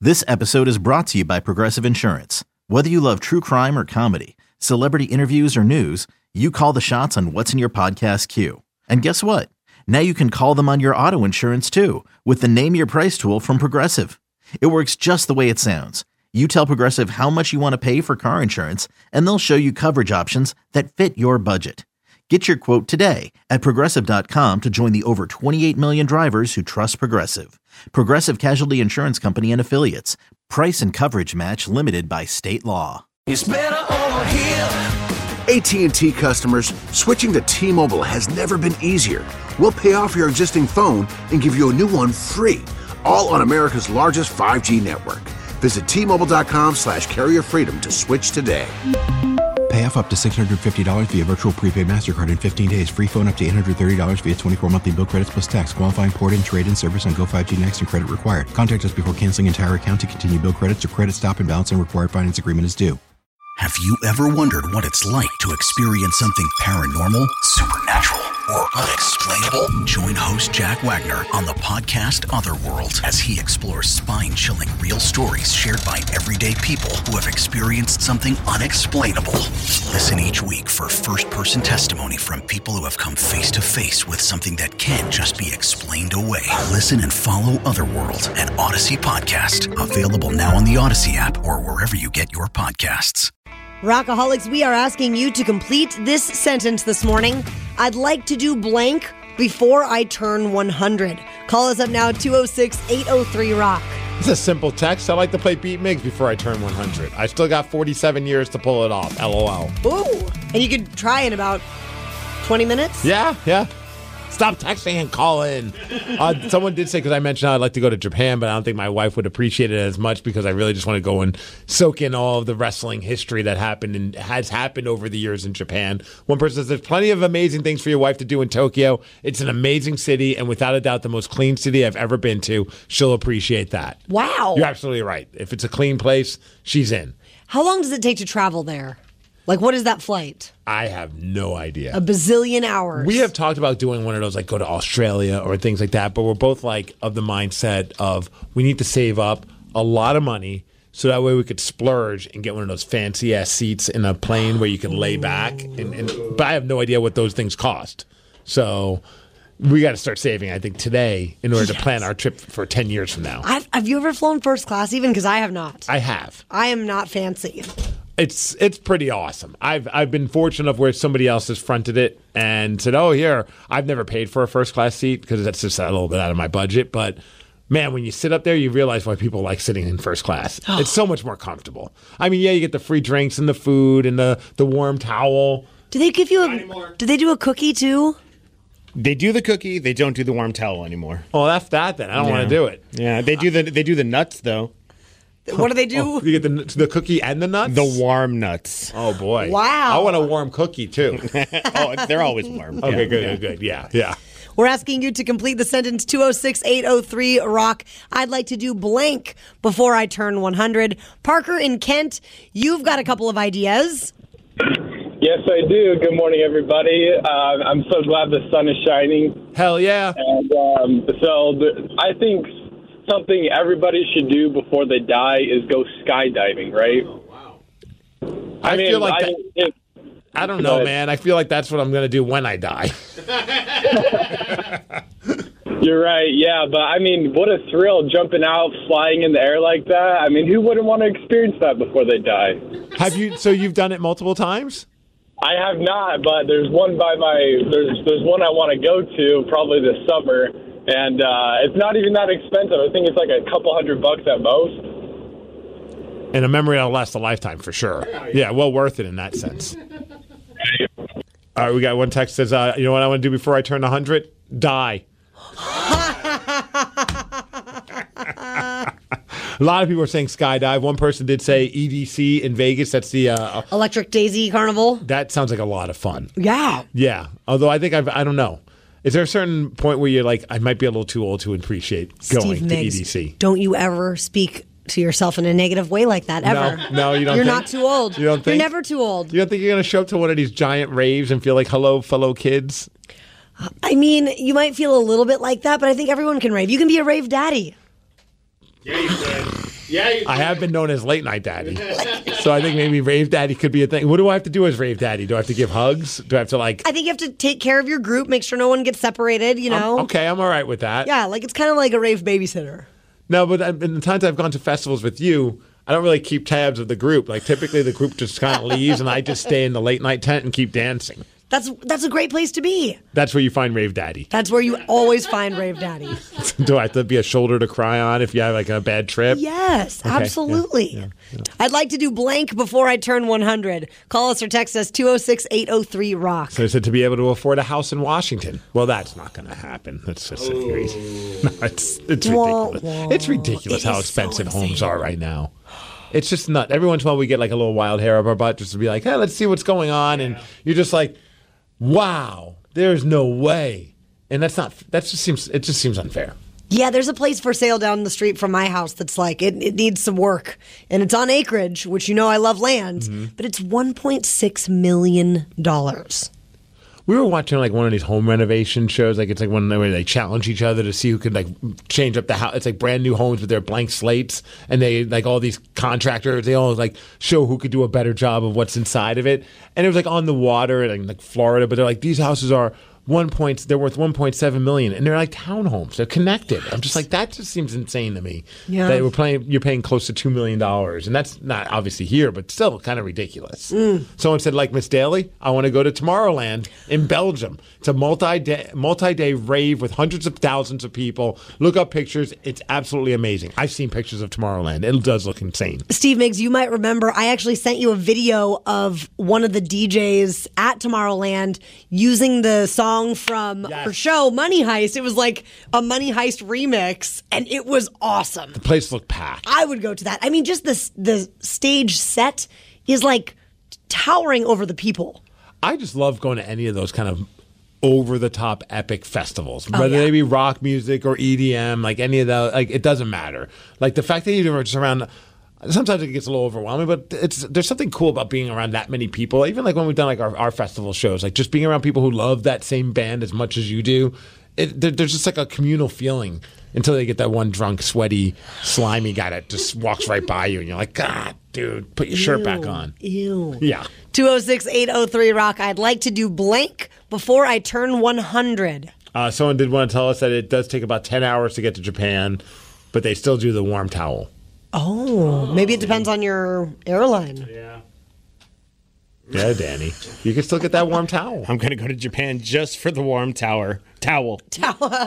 This episode is brought to you by Progressive Insurance. Whether you love true crime or comedy, celebrity interviews or news, you call the shots on what's in your podcast queue. And guess what? Now you can call them on your auto insurance too with the Name Your Price tool from Progressive. It works just the way it sounds. You tell Progressive how much you want to pay for car insurance, and they'll show you coverage options that fit your budget. Get your quote today at Progressive.com to join the over 28 million drivers who trust Progressive. Progressive Casualty Insurance Company and Affiliates. Price and coverage match limited by state law. It's better over here. AT&T customers, switching to T-Mobile has never been easier. We'll pay off your existing phone and give you a new one free, all on America's largest 5G network. Visit T-Mobile.com/carrier freedom to switch today. Pay off up to $650 via virtual prepaid MasterCard in 15 days. Free phone up to $830 via 24 monthly bill credits plus tax. Qualifying port-in, trade-in service on Go 5G Next and credit required. Contact us before canceling entire account to continue bill credits or credit stop and balance and required finance agreement is due. Have you ever wondered what it's like to experience something paranormal, supernatural, or unexplainable? Join host Jack Wagner on the podcast Otherworld as he explores spine-chilling real stories shared by everyday people who have experienced something unexplainable. Listen each week for first-person testimony from people who have come face-to-face with something that can't just be explained away. Listen and follow Otherworld, an Odyssey podcast. Available now on the Odyssey app or wherever you get your podcasts. Rockaholics, we are asking you to complete this sentence this morning. I'd like to do blank before I turn 100. Call us up now at 206-803-ROCK. It's a simple text. I like to play Beat Migs before I turn 100. I still got 47 years to pull it off. LOL. Ooh. And you could try in about 20 minutes? Yeah. Stop texting and call in. Someone did say, because I mentioned how I'd like to go to Japan, but I don't think my wife would appreciate it as much because I really just want to go and soak in all of the wrestling history that happened and has happened over the years in Japan. One person says, there's plenty of amazing things for your wife to do in Tokyo. It's an amazing city, and without a doubt, the most clean city I've ever been to. She'll appreciate that. Wow. You're absolutely right. If it's a clean place, she's in. How long does it take to travel there? Like, what is that flight? I have no idea. A bazillion hours. We have talked about doing one of those, like go to Australia or things like that, but we're both like of the mindset of we need to save up a lot of money so that way we could splurge and get one of those fancy ass seats in a plane where you can lay back. But I have no idea what those things cost. So we got to start saving, I think, today in order to plan our trip for 10 years from now. Have you ever flown first class even? Because I have not. I have. I am not fancy. It's pretty awesome. I've been fortunate of where somebody else has fronted it and said, "Oh, here, I've never paid for a first class seat because that's just a little bit out of my budget." But man, when you sit up there, you realize why people like sitting in first class. It's so much more comfortable. I mean, yeah, you get the free drinks and the food and the warm towel. Do they give you do they do a cookie too? They do the cookie. They don't do the warm towel anymore. Oh, that's that then. I don't want to do it. Yeah, they do the nuts though. What do they do? Oh, you get the cookie and the nuts? The warm nuts. Oh, boy. Wow. I want a warm cookie, too. They're always warm. Okay, good. Yeah. We're asking you to complete the sentence 206-803-ROCK. I'd like to do blank before I turn 100. Parker in Kent, you've got a couple of ideas. Yes, I do. Good morning, everybody. I'm so glad the sun is shining. Hell yeah. And I think something everybody should do before they die is go skydiving, right? Oh, wow. I feel like I don't know, man. I feel like that's what I'm going to do when I die. You're right, yeah. But, I mean, what a thrill jumping out, flying in the air like that. I mean, who wouldn't want to experience that before they die? So you've done it multiple times? I have not, but there's one there's one I want to go to probably this summer. And it's not even that expensive. I think it's like a couple $100 at most. And a memory that'll last a lifetime for sure. Yeah, well worth it in that sense. All right, we got one text that says, you know what I want to do before I turn 100? Die. A lot of people are saying skydive. One person did say EDC in Vegas. That's the Electric Daisy Carnival. That sounds like a lot of fun. Yeah. Although I think I don't know. Is there a certain point where you're like, I might be a little too old to appreciate going Steve to Miggs, EDC? Don't you ever speak to yourself in a negative way like that, ever. No, you don't. You're not too old. You don't think? You're never too old. You don't think you're going to show up to one of these giant raves and feel like, hello, fellow kids? I mean, you might feel a little bit like that, but I think everyone can rave. You can be a rave daddy. Yeah, you can. I have been known as late night daddy. So I think maybe rave daddy could be a thing. What do I have to do as rave daddy? Do I have to give hugs? Do I have to I think you have to take care of your group, make sure no one gets separated, you know? Okay, I'm all right with that. Yeah, like it's kind of like a rave babysitter. No, but in the times I've gone to festivals with you, I don't really keep tabs of the group. Like typically the group just kind of leaves and I just stay in the late night tent and keep dancing. That's a great place to be. That's where you find rave daddy. That's where you always find rave daddy. Do I have to be a shoulder to cry on if you have like a bad trip? Yes, Okay, absolutely. yeah. I'd like to do blank before I turn 100. Call us or text us 206-803-ROCK. So I said to be able to afford a house in Washington. Well, that's not going to happen. That's just crazy. No, it's ridiculous. It's ridiculous how expensive homes are right now. It's just not. Every once in a while we get like a little wild hair up our butt just to be like, hey, let's see what's going on. And you're just like, wow, there's no way. And it just seems unfair. Yeah, there's a place for sale down the street from my house that's like, it needs some work. And it's on acreage, which you know I love land, but it's $1.6 million. We were watching like one of these home renovation shows. Like it's like one where they challenge each other to see who can like change up the house. It's like brand new homes with their blank slates, and they like all these contractors. They all like show who could do a better job of what's inside of it. And it was like on the water in like Florida, but they're like these houses are they're worth $1.7 million, and they're like townhomes. They're connected. I'm just like that just seems insane to me. Yeah, that you're paying close to $2 million, and that's not obviously here, but still kind of ridiculous. Someone said, like Miss Daly, I want to go to Tomorrowland in Belgium. It's a multi-day rave with hundreds of thousands of people. Look up pictures. It's absolutely amazing. I've seen pictures of Tomorrowland. It does look insane. Steve Miggs, you might remember I actually sent you a video of one of the DJs at Tomorrowland using the song from her show Money Heist. It was like a Money Heist remix, and it was awesome. The place looked packed. I would go to that. I mean, just the stage set is like towering over the people. I just love going to any of those kind of over-the-top epic festivals, whether they be rock music or EDM, like any of those. Like it doesn't matter. Like the fact that you're just around. Sometimes it gets a little overwhelming, but there's something cool about being around that many people. Even like when we've done like our festival shows, like just being around people who love that same band as much as you do. There's just like a communal feeling until they get that one drunk, sweaty, slimy guy that just walks right by you, and you're like, God, dude, put your shirt back on. Ew. Yeah. 206-803-ROCK. I'd like to do blank before I turn 100. Someone did want to tell us that it does take about 10 hours to get to Japan, but they still do the warm towel. Oh, maybe it depends on your airline. Yeah, Danny. You can still get that warm towel. I'm going to go to Japan just for the warm towel. Tower. So I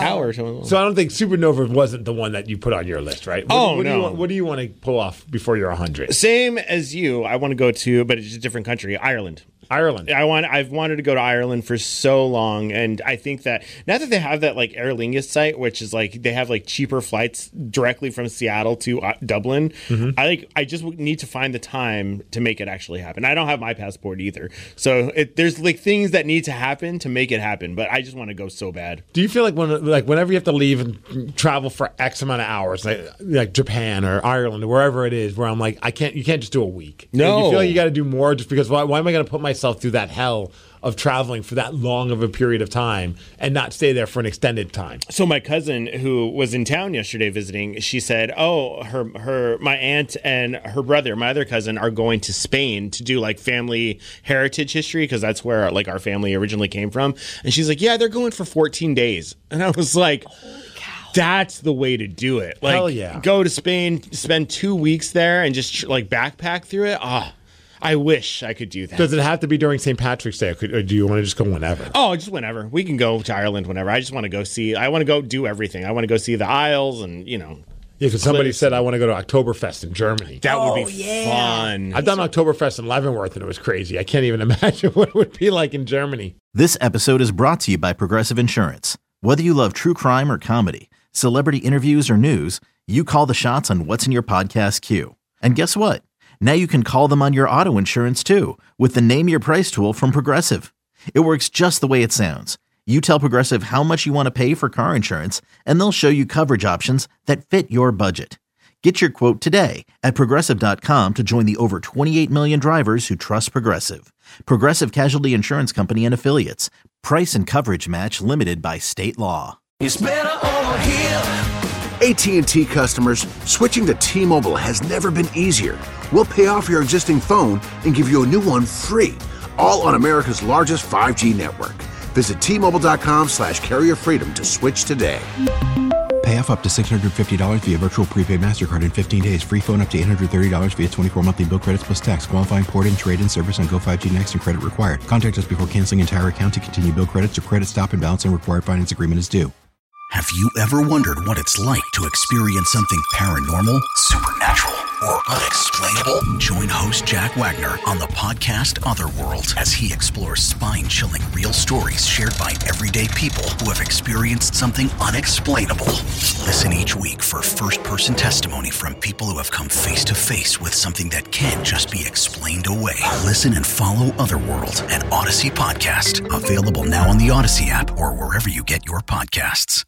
don't think Supernova wasn't the one that you put on your list, right? No. What do you want to pull off before you're 100? Same as you. I want to go to, but it's a different country, Ireland. I've wanted to go to Ireland for so long, and I think that now that they have that like Aer Lingus site, which is like they have like cheaper flights directly from Seattle to Dublin. I just need to find the time to make it actually happen. I don't have my passport either, so there's like things that need to happen to make it happen. But I just want to go so bad. Do you feel like whenever you have to leave and travel for X amount of hours, like Japan or Ireland or wherever it is, where I'm like, you can't just do a week. No, you feel like you got to do more just because why am I going to put myself through that hell of traveling for that long of a period of time and not stay there for an extended time? So my cousin, who was in town yesterday visiting, she said, my aunt and her brother, my other cousin, are going to Spain to do like family heritage history, because that's where like our family originally came from. And she's like, yeah, they're going for 14 days. And I was like, holy cow, that's the way to do it. Like, hell yeah. Go to Spain, spend 2 weeks there, and just like backpack through it. I wish I could do that. Does it have to be during St. Patrick's Day, or do you want to just go whenever? Oh, just whenever. We can go to Ireland whenever. I just want to go see. I want to go do everything. I want to go see the Isles and, Yeah, because somebody said I want to go to Oktoberfest in Germany. That would be fun. I've done Oktoberfest in Leavenworth, and it was crazy. I can't even imagine what it would be like in Germany. This episode is brought to you by Progressive Insurance. Whether you love true crime or comedy, celebrity interviews or news, you call the shots on what's in your podcast queue. And guess what? Now you can call them on your auto insurance too with the Name Your Price tool from Progressive. It works just the way it sounds. You tell Progressive how much you want to pay for car insurance, and they'll show you coverage options that fit your budget. Get your quote today at Progressive.com to join the over 28 million drivers who trust Progressive. Progressive Casualty Insurance Company and Affiliates. Price and coverage match limited by state law. It's better over here. AT&T customers, switching to T-Mobile has never been easier. We'll pay off your existing phone and give you a new one free, all on America's largest 5G network. Visit T-Mobile.com/carrierfreedom to switch today. Pay off up to $650 via virtual prepaid MasterCard in 15 days. Free phone up to $830 via 24 monthly bill credits plus tax. Qualifying port and trade-in service on Go 5G Next and credit required. Contact us before canceling entire account to continue bill credits or credit stop and balance and required finance agreement is due. Have you ever wondered what it's like to experience something paranormal, supernatural, or unexplainable? Join host Jack Wagner on the podcast Otherworld as he explores spine-chilling real stories shared by everyday people who have experienced something unexplainable. Listen each week for first-person testimony from people who have come face-to-face with something that can't just be explained away. Listen and follow Otherworld, an Odyssey podcast. Available now on the Odyssey app or wherever you get your podcasts.